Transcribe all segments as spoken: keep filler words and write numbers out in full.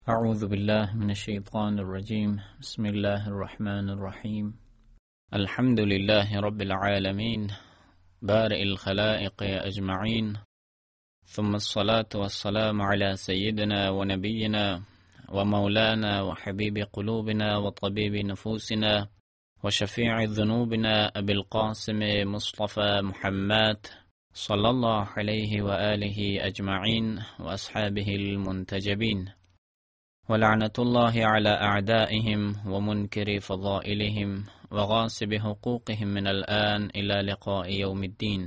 أعوذ بالله من الشيطان الرجيم بسم الله الرحمن الرحيم الحمد لله رب العالمين بارئ الخلائق أجمعين ثم الصلاة والسلام على سيدنا ونبينا ومولانا وحبيب قلوبنا وطبيب نفوسنا وشفيع ذنوبنا أبي القاسم مصطفى محمد صلى الله عليه وآله أجمعين وأصحابه المنتجبين ولعنة الله على أعدائهم ومنكر فضائلهم وغاصب حقوقهم من الآن إلى لقاء يوم الدين.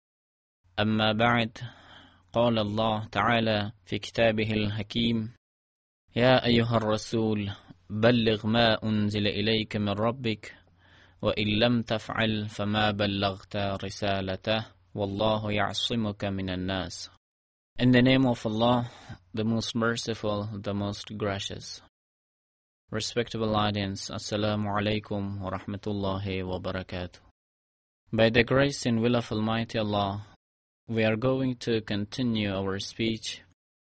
أما بعد، قال الله تعالى في كتابه الحكيم: يا أيها الرسول بلغ ما أنزل إليك من ربك وإن لم تفعل فما بلغت رسالته والله يعصمك من الناس. In the name of Allah, the most merciful, the most gracious. Respectable audience, Assalamu alaikum wa rahmatullahi wa barakatuh. By the grace and will of Almighty Allah, we are going to continue our speech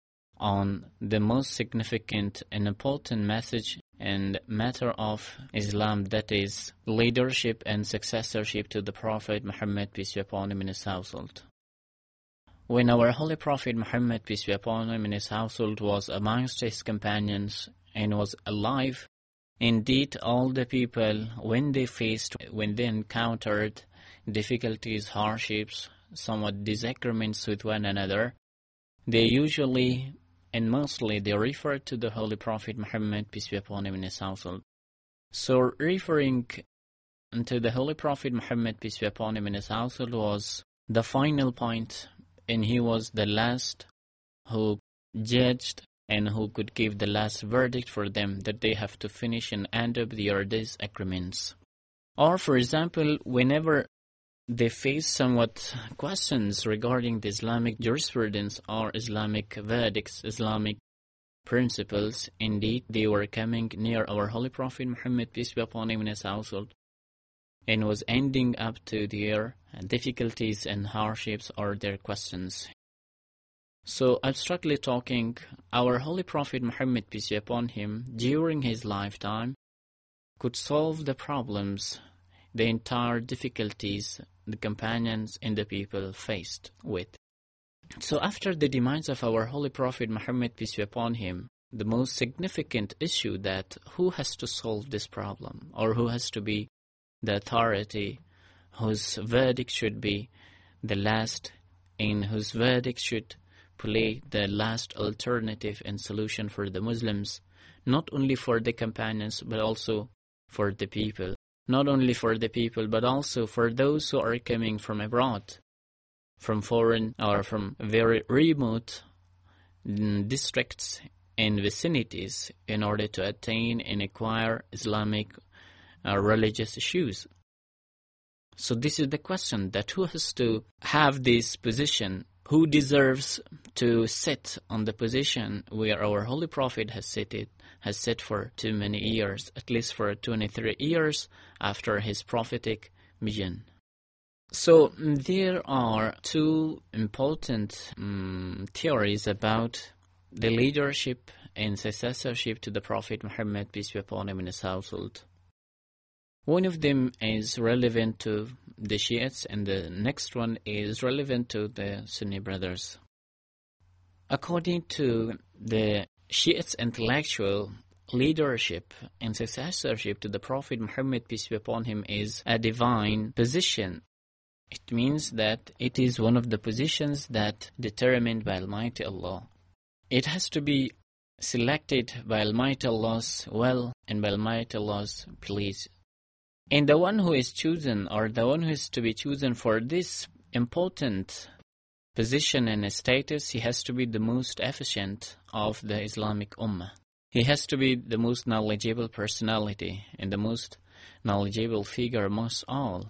on the most significant and important message and matter of Islam, that is leadership and successorship to the Prophet Muhammad, peace be upon him, in his household. When our Holy Prophet Muhammad, peace be upon him, and his household was amongst his companions and was alive, indeed all the people, when they faced, when they encountered difficulties, hardships, somewhat disagreements with one another, they usually and mostly they referred to the Holy Prophet Muhammad, peace be upon him, and his household. So referring to the Holy Prophet Muhammad, peace be upon him, and his household was the final point, and he was the last who judged and who could give the last verdict for them, that they have to finish and end up their disagreements. Or, for example, whenever they face somewhat questions regarding the Islamic jurisprudence or Islamic verdicts, Islamic principles, indeed they were coming near our Holy Prophet Muhammad, peace be upon him, and his household, and was ending up to their difficulties and hardships or their questions. So, abstractly talking, our Holy Prophet Muhammad, peace be upon him, during his lifetime, could solve the problems, the entire difficulties the companions and the people faced with. So, after the demise of our Holy Prophet Muhammad, peace be upon him, the most significant issue that who has to solve this problem, or who has to be the authority whose verdict should be the last, and whose verdict should play the last alternative and solution for the Muslims, not only for the companions but also for the people. Not only for the people but also for those who are coming from abroad, from foreign or from very remote districts and vicinities, in order to attain and acquire Islamic uh, religious issues. So this is the question, that who has to have this position, who deserves to sit on the position where our Holy Prophet has seated, has sat for too many years, at least for twenty-three years after his prophetic mission. So there are two important um, theories about the leadership and successorship to the Prophet Muhammad, peace be upon him, and his household. One of them is relevant to the Shiites, and the next one is relevant to the Sunni brothers. According to the Shiites' intellectual, leadership and successorship to the Prophet Muhammad, peace be upon him, is a divine position. It means that it is one of the positions that determined by Almighty Allah. It has to be selected by Almighty Allah's will and by Almighty Allah's please. And the one who is chosen, or the one who is to be chosen for this important position and status, he has to be the most efficient of the Islamic Ummah. He has to be the most knowledgeable personality and the most knowledgeable figure amongst all.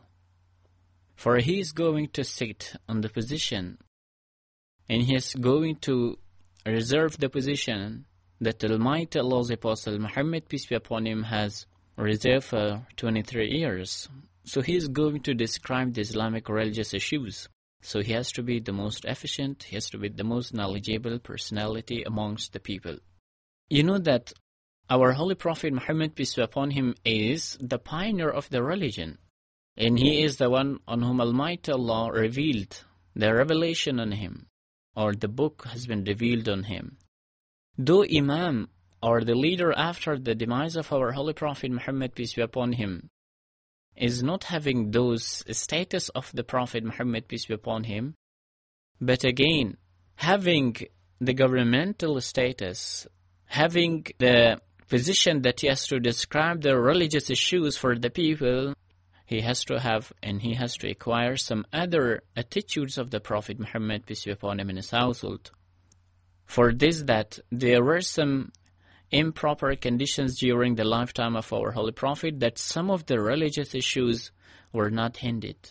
For he is going to sit on the position, and he is going to reserve the position that Almighty Allah's Apostle Muhammad, peace be upon him, has reserved for twenty-three years. So he is going to describe the Islamic religious issues. So he has to be the most efficient, he has to be the most knowledgeable personality amongst the people. You know that our Holy Prophet Muhammad, peace be upon him, is the pioneer of the religion. And he is the one on whom Almighty Allah revealed the revelation on him, or the book has been revealed on him. Though Imam, or the leader after the demise of our Holy Prophet Muhammad, peace be upon him, is not having those status of the Prophet Muhammad, peace be upon him, but again, having the governmental status, having the position that he has to describe the religious issues for the people, he has to have and he has to acquire some other attitudes of the Prophet Muhammad, peace be upon him, in his household. For this, that there were some improper conditions during the lifetime of our Holy Prophet, that some of the religious issues were not hindered.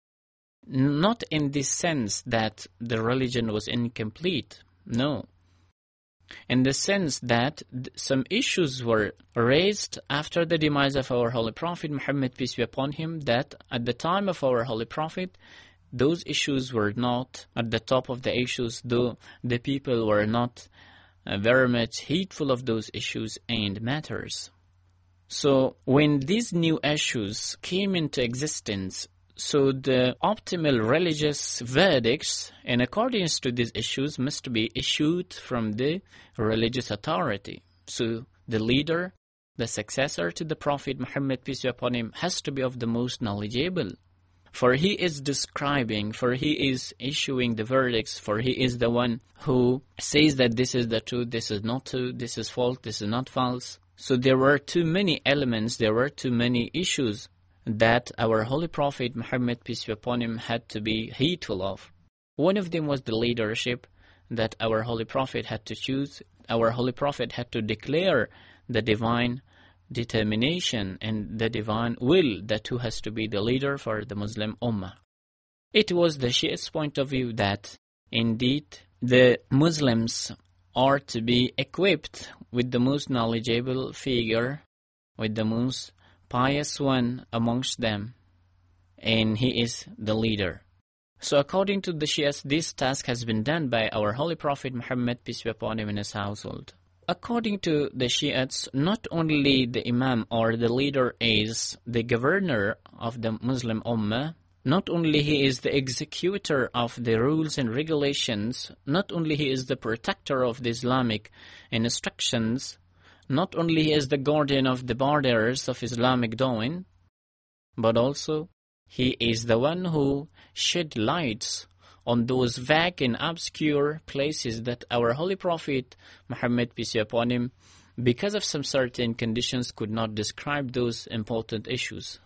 Not in this sense that the religion was incomplete, no. In the sense that some issues were raised after the demise of our Holy Prophet Muhammad, peace be upon him, that at the time of our Holy Prophet, those issues were not at the top of the issues, though the people were not uh, very much heedful of those issues and matters. So when these new issues came into existence, so the optimal religious verdicts in accordance to these issues must be issued from the religious authority. So the leader, the successor to the Prophet Muhammad, peace be upon him, has to be of the most knowledgeable. For he is describing, for he is issuing the verdicts, for he is the one who says that this is the truth, this is not true, this is false, this is not false. So there were too many elements, there were too many issues that our Holy Prophet Muhammad, peace be upon him, had to be heedful of. One of them was the leadership that our Holy Prophet had to choose. Our Holy Prophet had to declare the divine determination and the divine will that who has to be the leader for the Muslim Ummah. It was the Shiites' point of view that indeed the Muslims are to be equipped with the most knowledgeable figure, with the most pious one amongst them, and he is the leader. So according to the Shiites, this task has been done by our Holy Prophet Muhammad, peace be upon him, in his household. According to the Shiites, not only the Imam or the leader is the governor of the Muslim Ummah, not only he is the executor of the rules and regulations, not only he is the protector of the Islamic instructions, not only he is the guardian of the borders of Islamic doing, but also he is the one who shed lights on those vague and obscure places that our Holy Prophet Muhammad, peace be upon him, because of some certain conditions could not describe those important issues.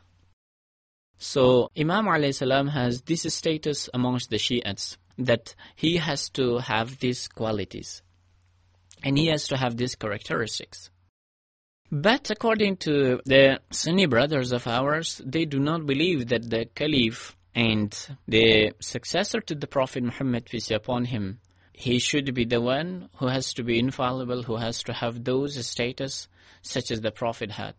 So Imam alayhi salam has this status amongst the Shiites, that he has to have these qualities. And he has to have these characteristics. But according to the Sunni brothers of ours, they do not believe that the Caliph and the successor to the Prophet Muhammad, peace be upon him, he should be the one who has to be infallible, who has to have those status such as the Prophet had.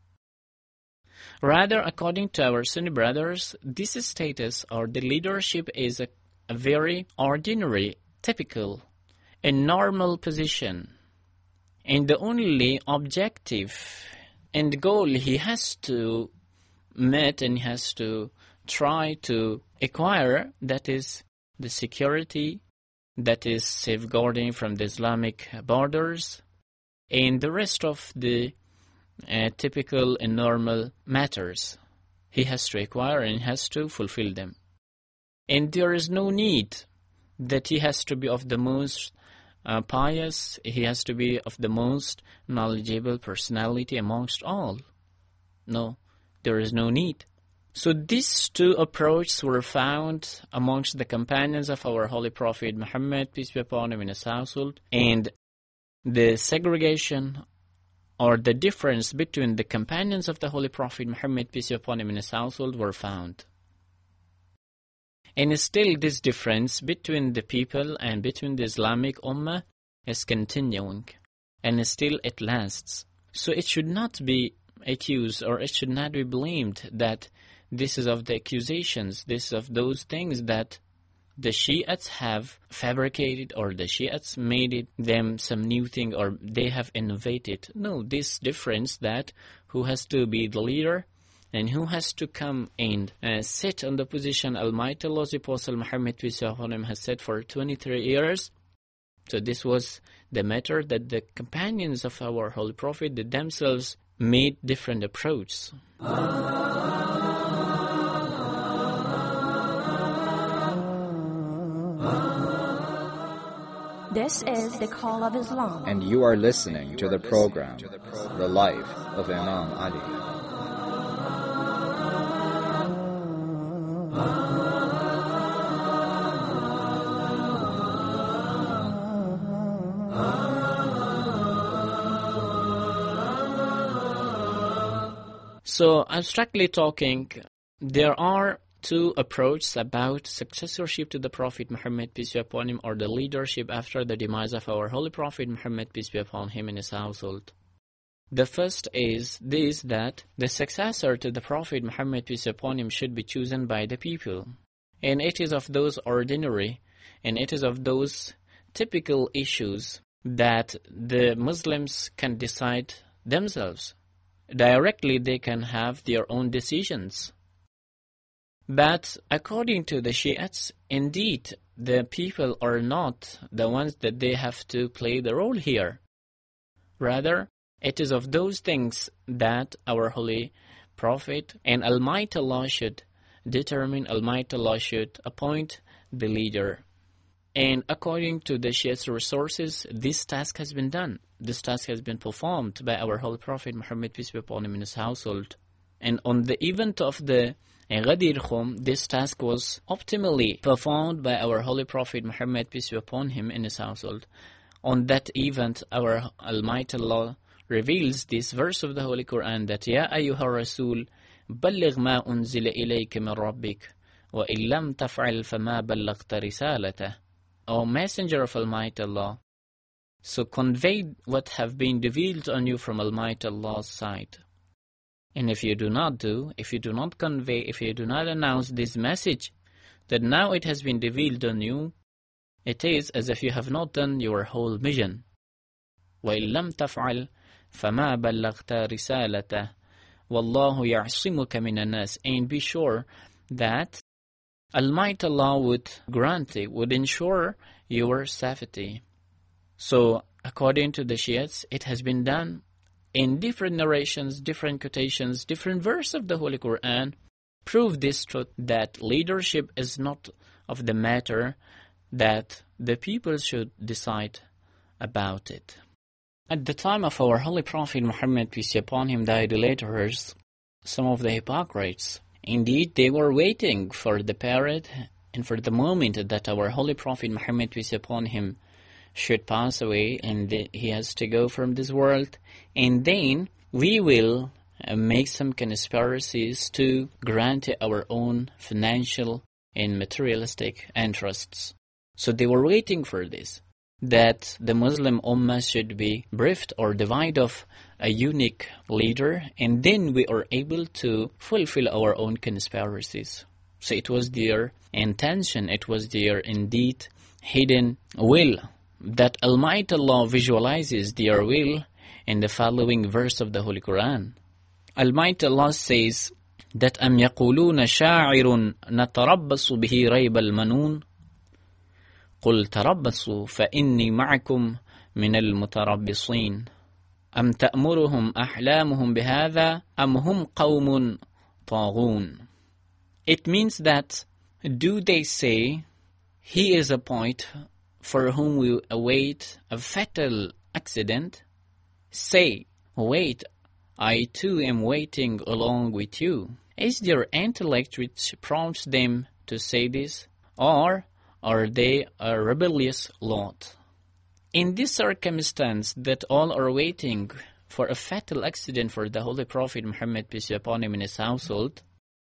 Rather, according to our Sunni brothers, this status or the leadership is a, a very ordinary, typical, a normal position. And the only objective and goal he has to meet and he has to try to acquire, that is the security, that is safeguarding from the Islamic borders, and the rest of the uh, typical and normal matters. He has to acquire and he has to fulfill them. And there is no need that he has to be of the most uh, pious, he has to be of the most knowledgeable personality amongst all. No, there is no need. So these two approaches were found amongst the companions of our Holy Prophet Muhammad, peace be upon him, in his household, and the segregation or the difference between the companions of the Holy Prophet Muhammad, peace be upon him, in his household were found. And still this difference between the people and between the Islamic Ummah is continuing, and still it lasts. So it should not be accused or it should not be blamed that this is of the accusations, this is of those things that the Shiites have fabricated or the Shiites made it them some new thing or they have innovated. No, this difference that who has to be the leader and who has to come and uh, sit on the position Almighty Allah's Apostle Muhammad peace be upon him has said for twenty-three years. So this was the matter that the companions of our Holy Prophet they themselves made different approaches. This is the Call of Islam. And you are listening to the program, The Life of Imam Ali. So, abstractly talking, there are two approaches about successorship to the Prophet Muhammad peace be upon him or the leadership after the demise of our Holy Prophet Muhammad peace be upon him in his household. The first is this, that the successor to the Prophet Muhammad peace be upon him should be chosen by the people. And it is of those ordinary and it is of those typical issues that the Muslims can decide themselves. Directly they can have their own decisions. But according to the Shiites, indeed, the people are not the ones that they have to play the role here. Rather, it is of those things that our Holy Prophet and Almighty Allah should determine, Almighty Allah should appoint the leader. And according to the Shiites' resources, this task has been done. This task has been performed by our Holy Prophet Muhammad peace be upon him in his household. And on the event of the Ghadir Khum, this task was optimally performed by our Holy Prophet Muhammad peace be upon him in his household. On that event, our Almighty Allah reveals this verse of the Holy Quran that Ya ayyuha Rasul, balligh ma unzila ilayka min rabbik, wa illam taf'al fama ballaghta risalatah. O Messenger of Almighty Allah, so convey what have been revealed on you from Almighty Allah's side. And if you do not do, if you do not convey, if you do not announce this message, that now it has been revealed on you, it is as if you have not done your whole mission. وَإِن لَمْ تَفْعَلْ فَمَا بَلَّغْتَ رِسَالَتَهُ وَاللَّهُ يَعْصِمُكَ مِنَ النَّاسِ. And be sure that Almighty Allah would grant it, would ensure your safety. So, according to the Shiites, it has been done in different narrations, different quotations, different verses of the Holy Quran, prove this truth that leadership is not of the matter that the people should decide about it. At the time of our Holy Prophet Muhammad, peace be upon him, the idolaters, some of the hypocrites, indeed they were waiting for the period and for the moment that our Holy Prophet Muhammad, peace be upon him, should pass away and he has to go from this world, and then we will uh, make some conspiracies to grant our own financial and materialistic interests. So they were waiting for this, that the Muslim Ummah should be briefed or divided of a unique leader, and then we are able to fulfill our own conspiracies. So it was their intention, it was their indeed hidden will, that Almighty Allah visualizes their will in the following verse of the Holy Quran. Almighty Allah says that أَمْ يَقُولُونَ شَاعِرٌ نَتَرَبَّصُ بِهِ رَيْبَ الْمَنُونَ قُلْ تَرَبَّصُوا فَإِنِّي مَعَكُمْ مِنَ الْمُتَرَبِّصِينَ أَمْ تَأْمُرُهُمْ أَحْلَامُهُمْ بِهَذَا أَمْ هُمْ قَوْمٌ طَاغُونَ. It means that, do they say, he is a point for whom we await a fatal accident? Say, wait, I too am waiting along with you. Is their intellect which prompts them to say this, or are they a rebellious lot? In this circumstance that all are waiting for a fatal accident for the Holy Prophet Muhammad, peace be upon him, in his household,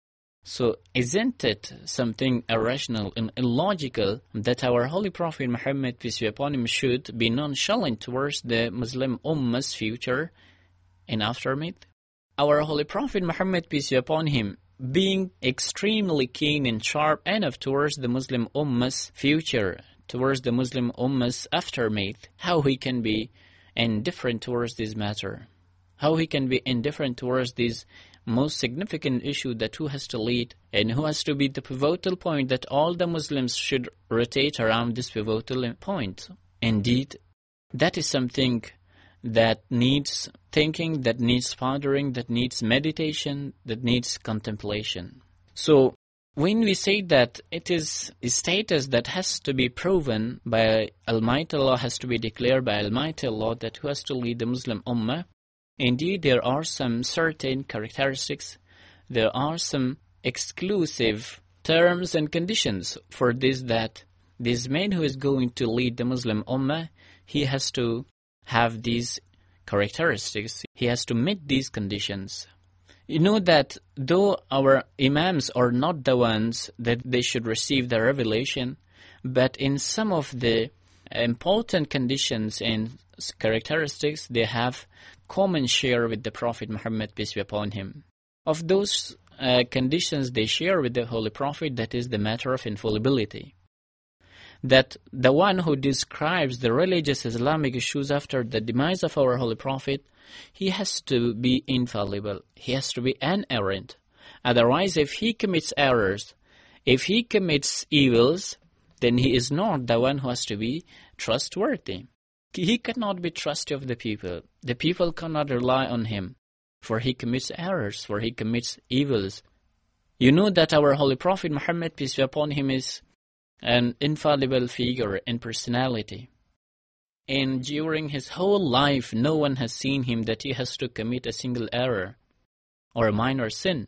so isn't it something irrational and illogical that our Holy Prophet Muhammad, peace be upon him, should be nonchalant towards the Muslim Ummah's future and aftermath? Our Holy Prophet Muhammad, peace be upon him, being extremely keen and sharp enough towards the Muslim Ummah's future, towards the Muslim Ummah's aftermath, how he can be indifferent towards this matter, how he can be indifferent towards this most significant issue that who has to lead and who has to be the pivotal point, that all the Muslims should rotate around this pivotal point. Indeed, that is something that needs thinking, that needs pondering, that needs meditation, that needs contemplation. So when we say that it is a status that has to be proven by Almighty Allah, has to be declared by Almighty Allah, that who has to lead the Muslim Ummah, indeed there are some certain characteristics, there are some exclusive terms and conditions for this, that this man who is going to lead the Muslim Ummah, he has to have these characteristics, he has to meet these conditions. You know that though our imams are not the ones that they should receive the revelation, but in some of the important conditions and characteristics, they have common share with the Prophet Muhammad, peace be upon him. Of those uh, conditions they share with the Holy Prophet, that is the matter of infallibility. That the one who describes the religious Islamic issues after the demise of our Holy Prophet, he has to be infallible. He has to be inerrant. Otherwise, if he commits errors, if he commits evils, then he is not the one who has to be trustworthy. He cannot be trusty of the people. The people cannot rely on him, for he commits errors, for he commits evils. You know that our Holy Prophet Muhammad, peace be upon him, is an infallible figure in personality. And during his whole life, no one has seen him that he has to commit a single error or a minor sin.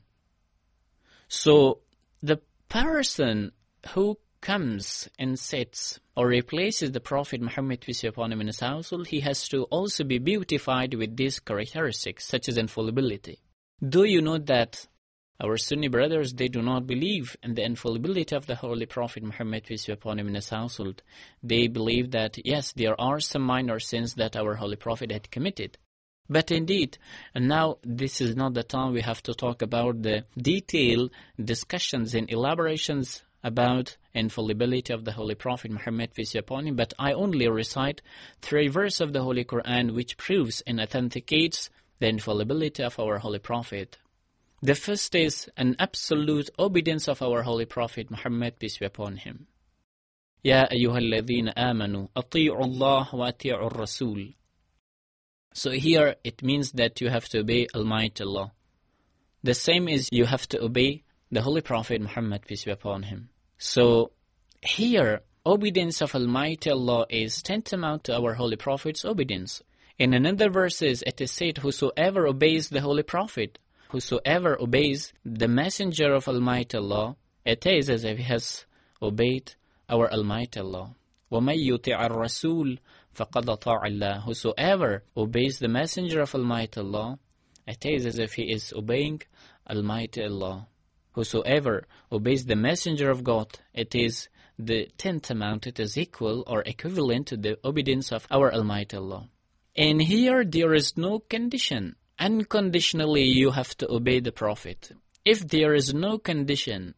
So the person who comes and sits or replaces the Prophet Muhammad, peace be upon him, in his household, he has to also be beautified with these characteristics, such as infallibility. Do you know that our Sunni brothers, they do not believe in the infallibility of the Holy Prophet Muhammad, peace be upon him, in his household. They believe that, yes, there are some minor sins that our Holy Prophet had committed. But indeed, and now this is not the time we have to talk about the detailed discussions and elaborations about infallibility of the Holy Prophet Muhammad, peace be upon him, but I only recite three verses of the Holy Quran which proves and authenticates the infallibility of our Holy Prophet. The first is an absolute obedience of our Holy Prophet Muhammad, peace be upon him. Ya ayyuhalladhina amanu, ati'u Allah wa ati'u Rasul. So here it means that you have to obey Almighty Allah. The same is you have to obey the Holy Prophet Muhammad, peace be upon him. So here, obedience of Almighty Allah is tantamount to our Holy Prophet's obedience. In another verses it is said, whosoever obeys the Holy Prophet, whosoever obeys the messenger of Almighty Allah, it is as if he has obeyed our Almighty Allah. وَمَن يُطِعَ الرَّسُولَ فَقَدْ أَطَاعَ اللَّهَ. Whosoever obeys the messenger of Almighty Allah, it is as if he is obeying Almighty Allah. Whosoever obeys the messenger of God, it is the tantamount, it is equal or equivalent to the obedience of our Almighty Allah. And here there is no condition. Unconditionally you have to obey the Prophet. If there is no condition,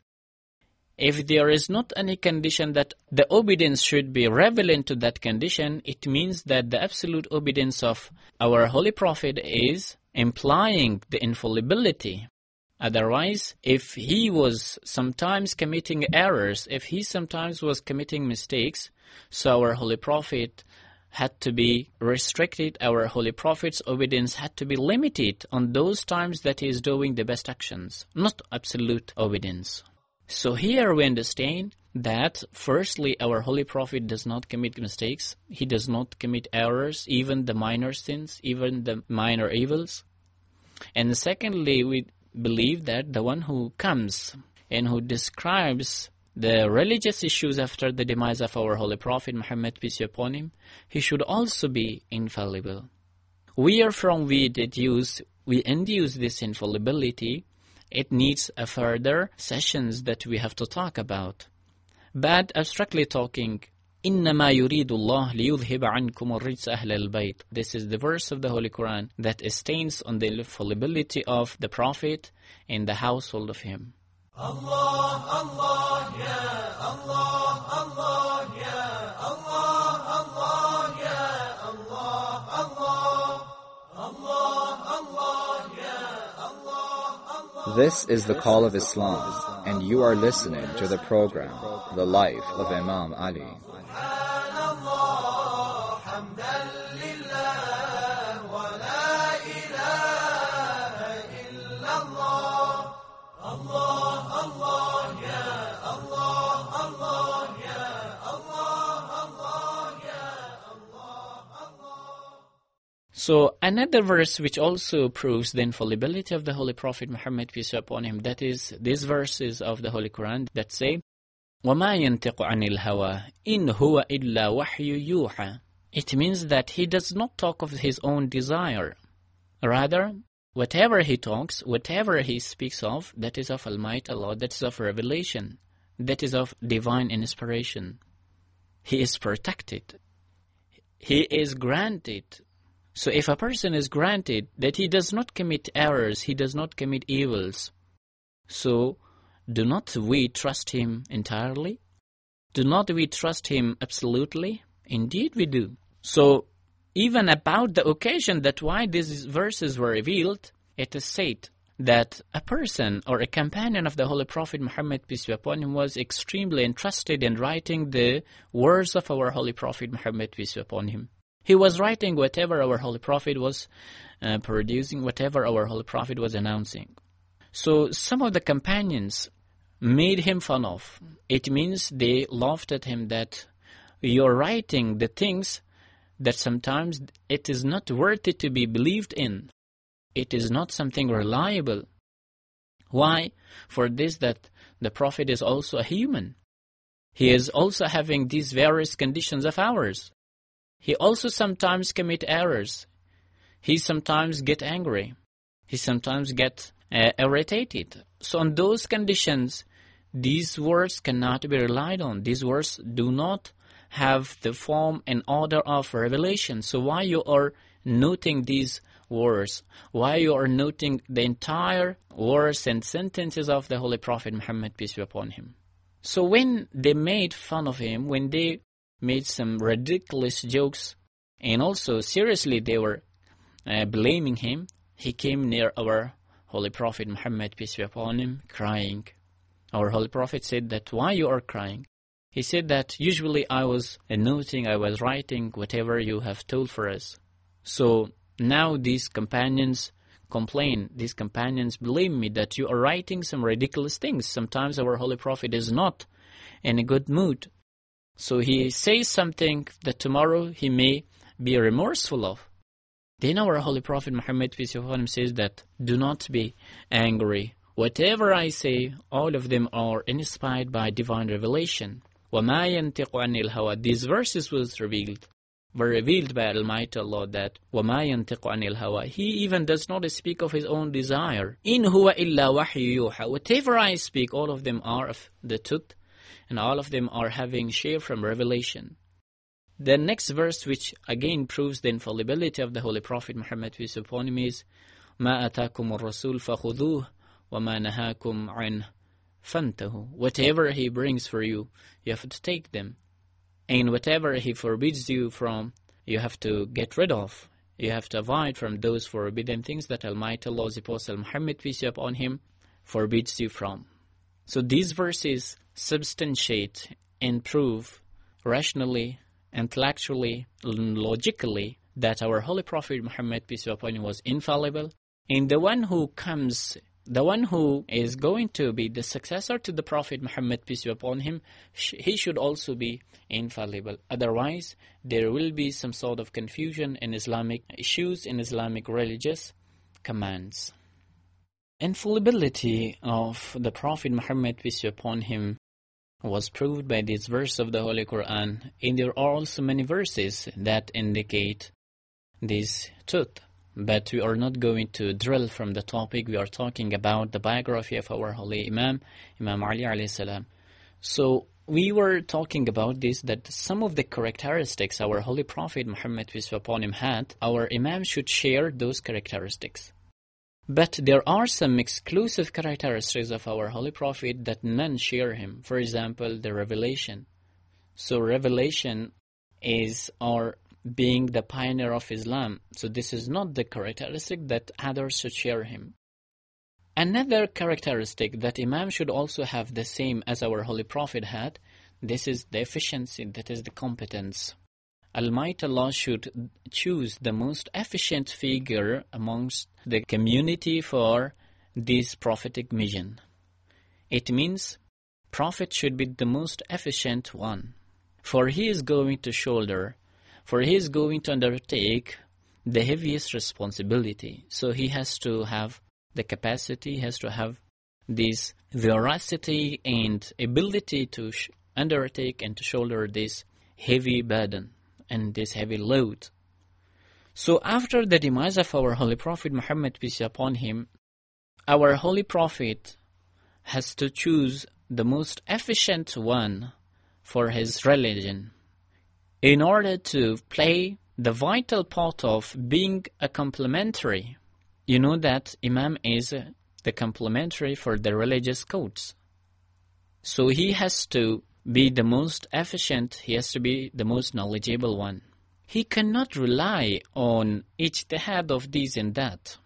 if there is not any condition that the obedience should be relevant to that condition, it means that the absolute obedience of our Holy Prophet is implying the infallibility. Otherwise, if he was sometimes committing errors, if he sometimes was committing mistakes, so our Holy Prophet had to be restricted, our Holy Prophet's obedience had to be limited on those times that he is doing the best actions, not absolute obedience. So here we understand that firstly our Holy Prophet does not commit mistakes, he does not commit errors, even the minor sins, even the minor evils. And secondly, we believe that the one who comes and who describes the religious issues after the demise of our Holy Prophet Muhammad, peace be upon him, he should also be infallible. Wherefrom we deduce, we induce this infallibility, it needs a further sessions that we have to talk about. But abstractly talking, إنما يريد الله ليذهب عنكم الرجس أهل البيت. This is the verse of the Holy Quran that states on the fallibility of the Prophet in the household of him. Allah, Allah, ya Allah, Allah, ya Allah, Allah, ya Allah, Allah, Allah, Allah, ya Allah. This is the call of Islam, and you are listening to the program, The Life of Imam Ali. So another verse which also proves the infallibility of the Holy Prophet Muhammad, peace be upon him, that is these verses of the Holy Quran that say, وَمَا يَنْتِقُ عَنِ الْهَوَىٰ إِنْ هُوَ إِلَّا وَحْيُ يُوحَىٰ. It means that he does not talk of his own desire. Rather, whatever he talks, whatever he speaks of, that is of Almighty Allah, that is of revelation, that is of divine inspiration. He is protected. He is granted. So if a person is granted that he does not commit errors, he does not commit evils, so do not we trust him entirely? Do not we trust him absolutely? Indeed we do. So even about the occasion that why these verses were revealed, it is said that a person or a companion of the Holy Prophet Muhammad, peace be upon him, was extremely interested in writing the words of our Holy Prophet Muhammad, peace be upon him. He was writing whatever our Holy Prophet was uh, producing, whatever our Holy Prophet was announcing. So some of the companions made him fun of. It means they laughed at him that you're writing the things that sometimes it is not worthy to be believed in. It is not something reliable. Why? For this, that the Prophet is also a human. He is also having these various conditions of ours. He also sometimes commit errors. He sometimes get angry. He sometimes get uh, irritated. So on those conditions, these words cannot be relied on. These words do not have the form and order of revelation. So why you are noting these words? Why you are noting the entire words and sentences of the Holy Prophet Muhammad, peace be upon him? So when they made fun of him, when they made some ridiculous jokes, and also seriously they were uh, blaming him, he came near our Holy Prophet Muhammad, peace be upon him, crying. Our Holy Prophet said that, why you are crying? He said that, usually I was noting, I was writing whatever you have told for us. So now these companions complain, these companions blame me that you are writing some ridiculous things. Sometimes our Holy Prophet is not in a good mood. So he says something that tomorrow he may be remorseful of. Then our Holy Prophet Muhammad, peace be upon him, says that, do not be angry. Whatever I say, all of them are inspired by divine revelation. وَمَا يَنْتِقُ عَنِ الْهَوَىٰ. These verses was revealed, were revealed by Almighty Allah, that وَمَا يَنْتِقُ عَنِ الْهَوَىٰ. He even does not speak of his own desire. إِنْ هُوَ إِلَّا وَحْيُ يُوحَىٰ. Whatever I speak, all of them are of the truth, and all of them are having share from revelation. The next verse, which again proves the infallibility of the Holy Prophet Muhammad, peace be upon him, is مَا أَتَاكُمُ الرَّسُولُ فَخُذُوهُ وَمَا نَهَاكُمْ عَنْهُ فَانْتَهُوا. Whatever he brings for you, you have to take them. And whatever he forbids you from, you have to get rid of. You have to avoid from those forbidden things that Almighty Allah's Apostle Muhammad, peace be upon him, forbids you from. So these verses substantiate and prove rationally, intellectually, logically, that our Holy Prophet Muhammad, peace be upon him, was infallible. And the one who comes, the one who is going to be the successor to the Prophet Muhammad, peace be upon him, sh- he should also be infallible. Otherwise, there will be some sort of confusion in Islamic issues, in Islamic religious commands. Infallibility of the Prophet Muhammad, peace be upon him, was proved by this verse of the Holy Quran, and there are also many verses that indicate this truth. But we are not going to drill from the topic. We are talking about the biography of our holy Imam, Imam Ali alayhi salam. So we were talking about this, that some of the characteristics our Holy Prophet Muhammad peace be upon him had, our Imam should share those characteristics. But there are some exclusive characteristics of our Holy Prophet that none share him. For example, the revelation. So revelation is our being the pioneer of Islam. So this is not the characteristic that others should share him. Another characteristic that Imam should also have the same as our Holy Prophet had, this is the efficiency, that is the competence. Almighty Allah should choose the most efficient figure amongst the community for this prophetic mission. It means Prophet should be the most efficient one, for he is going to shoulder, for he is going to undertake the heaviest responsibility. So he has to have the capacity, has to have this veracity and ability to sh- undertake and to shoulder this heavy burden and this heavy load. So after the demise of our Holy Prophet Muhammad peace be upon him, our Holy Prophet has to choose the most efficient one for his religion in order to play the vital part of being a complementary. You know that Imam is the complementary for the religious codes. So he has to be the most efficient, he has to be the most knowledgeable one. He cannot rely on ijtihad of this and that.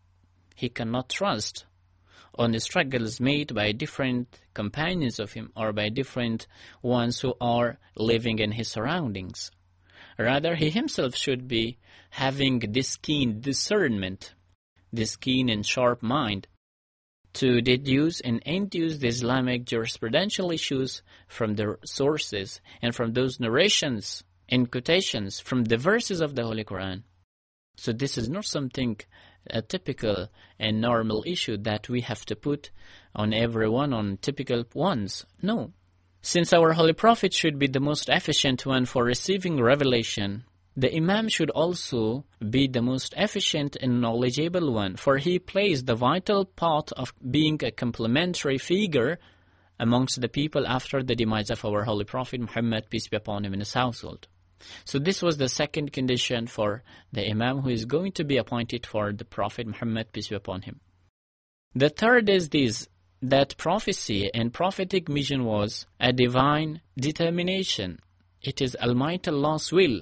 He cannot trust on the struggles made by different companions of him or by different ones who are living in his surroundings. Rather, he himself should be having this keen discernment, this keen and sharp mind to deduce and induce the Islamic jurisprudential issues from the sources and from those narrations and quotations from the verses of the Holy Quran. So this is not something a typical and normal issue that we have to put on everyone, on typical ones. No. Since our Holy Prophet should be the most efficient one for receiving revelation, the Imam should also be the most efficient and knowledgeable one, for he plays the vital part of being a complementary figure amongst the people after the demise of our Holy Prophet Muhammad, peace be upon him, in his household. So this was the second condition for the Imam who is going to be appointed for the Prophet Muhammad, peace be upon him. The third is this, that prophecy and prophetic mission was a divine determination. It is Almighty Allah's will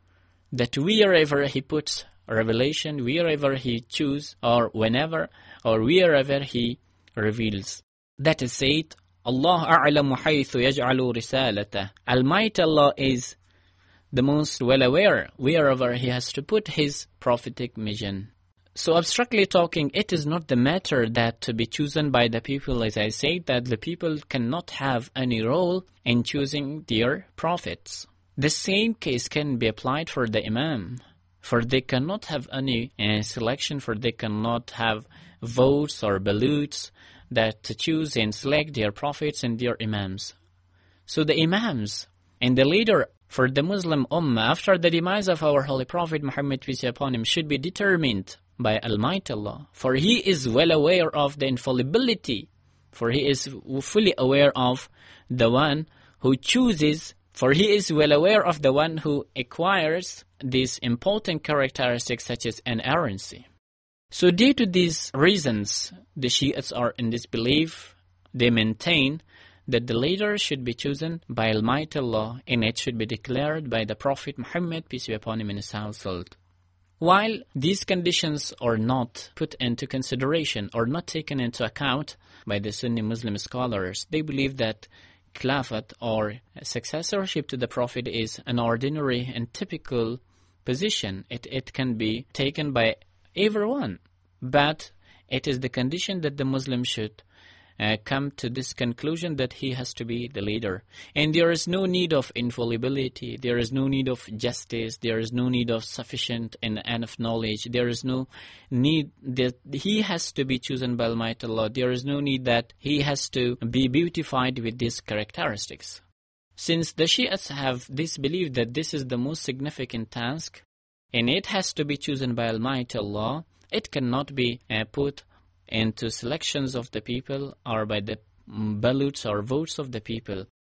that wherever He puts revelation, wherever He chooses, or whenever, or wherever He reveals. That is said, Allah a'lamu haythu yaj'alu risalatah. Almighty Allah is the most well aware wherever He has to put His prophetic mission. So abstractly talking, it is not the matter that to be chosen by the people, as I said, that the people cannot have any role in choosing their prophets. The same case can be applied for the Imam, for they cannot have any uh, selection, for they cannot have votes or ballots that to choose and select their prophets and their Imams. So the Imams and the leader for the Muslim Ummah after the demise of our Holy Prophet Muhammad, peace be upon him, should be determined by Almighty Allah, for He is well aware of the infallibility, for He is fully aware of the one who chooses, for He is well aware of the one who acquires these important characteristics such as inerrancy. So due to these reasons, the Shiites are in disbelief. They maintain that the leader should be chosen by Almighty Allah and it should be declared by the Prophet Muhammad, peace be upon him, in his household. While these conditions are not put into consideration or not taken into account by the Sunni Muslim scholars, they believe that Khilafat or successorship to the Prophet is an ordinary and typical position. It, it can be taken by everyone, but it is the condition that the Muslim should uh, come to this conclusion that he has to be the leader. And there is no need of infallibility, there is no need of justice, there is no need of sufficient and enough knowledge, there is no need that he has to be chosen by Almighty Allah, there is no need that he has to be beautified with these characteristics. Since the Shiites have this belief that this is the most significant task, and it has to be chosen by Almighty Allah, it cannot be uh, put into selections of the people or by the ballots or votes of the people.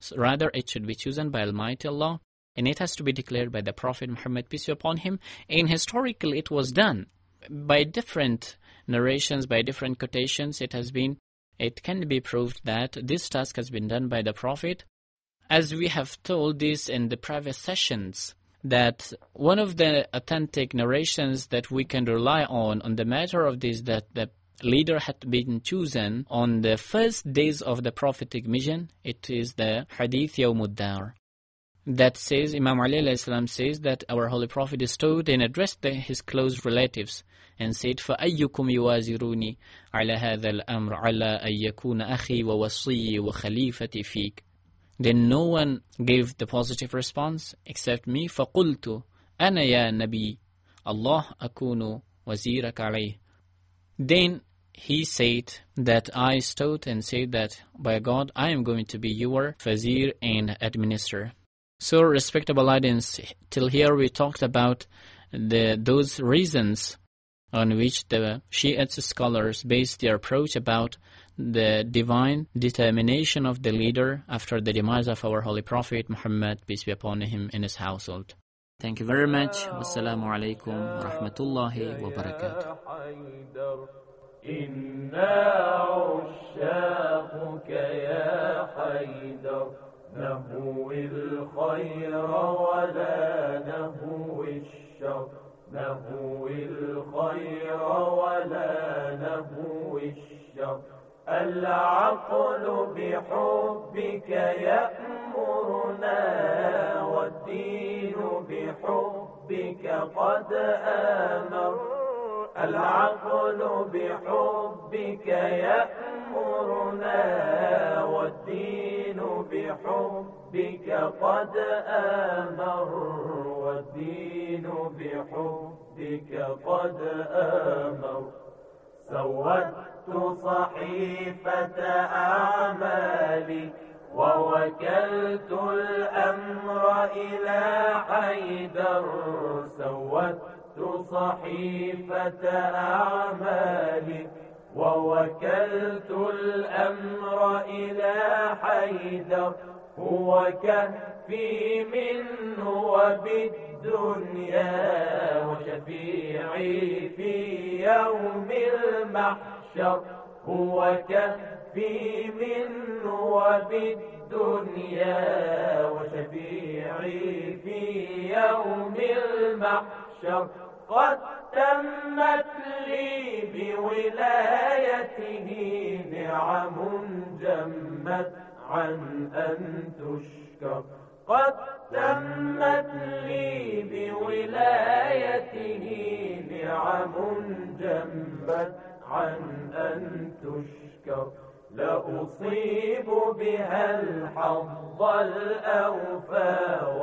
Rather, it should be chosen by Almighty Allah, and it has to be declared by the Prophet Muhammad, peace be upon him. And historically, it was done by different narrations, by different quotations. It has been, it can be proved that this task has been done by the Prophet. As we have told this in the previous sessions, that one of the authentic narrations that we can rely on on the matter of this, that the leader had been chosen on the first days of the prophetic mission, it is the Hadith Yawmud Dar. That says, Imam Ali alayhi salam says that our Holy Prophet stood and addressed the, his close relatives and said, فَأَيُّكُمْ يُوَازِرُونِي عَلَى هَذَا الْأَمْرِ عَلَى أَن يَكُونَ أَخِي وَوَصِّيِّي وَخَلِيفَتِي فِيكَ. Then no one gave the positive response except me. فَقُلْتُ أَنَا يَا نَبِي اللَّهُ أَكُونُ وَزِيرَكَ عَلَيْهِ. Then he said that I stood and said that, by God, I am going to be your Fazir and Administrator. So, respectable audience, till here we talked about the those reasons on which the Shiite scholars base their approach about the divine determination of the leader after the demise of our Holy Prophet Muhammad, peace be upon him, and his household. Thank you very much. Wassalamu alaikum wa rahmatullahi wa barakatuh. نهوي الخير ولا نهوي الشر نهوي الخير ولا نهوي الشر العقل بحبك يأمرنا والدين بحبك قد آمر العقل بحبك يأمرنا والدين بحبك قد آمر والدين بحبك قد آمر سودت صحيفة أعمالي ووكلت الأمر إلى حيدر سودت صحيفة أعمالي ووكلت الأمر إلى حيدر هو كهفي منه وبالدنيا وشفيعي في يوم المحشر هو كهفي منه وبالدنيا وشفيعي في يوم المحشر قد تمت لي بولايته نعم جمت عن أن تشكر قد تمت لي بولايته نعم جمت عن أن تشكر لأصيب بها الحظ الأوفى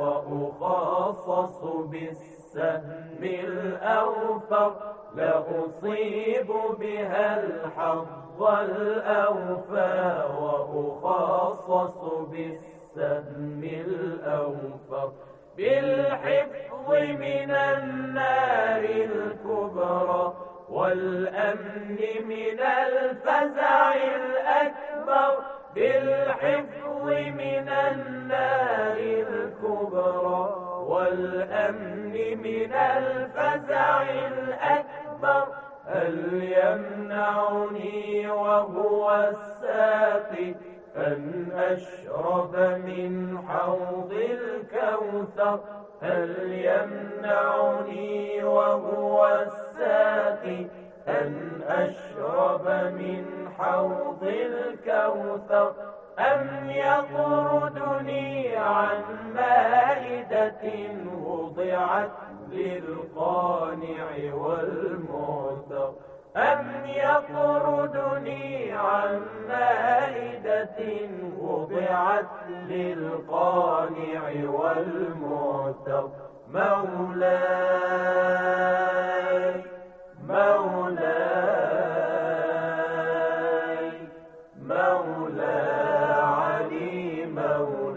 وأخصص بالسهم الأوفر لأصيب بها الحظ الأوفى وأخصص بالسهم الأوفر بالحفظ من النار الكبرى والأمن من الفزع الأكبر بالحفظ من النار الكبرى والأمن من الفزع الأكبر هل يمنعني وهو الساقي أن أشرب من حوض الكوثر هل يمنعني وهو الساقي أن أشرب من حوض الكوثر أم يطردني عن مائدة وضعت للقانع والمعتر أم يطردني عن مائدة وضعت للقانع والمعتر مولاي مولاي مولاي علي مولاي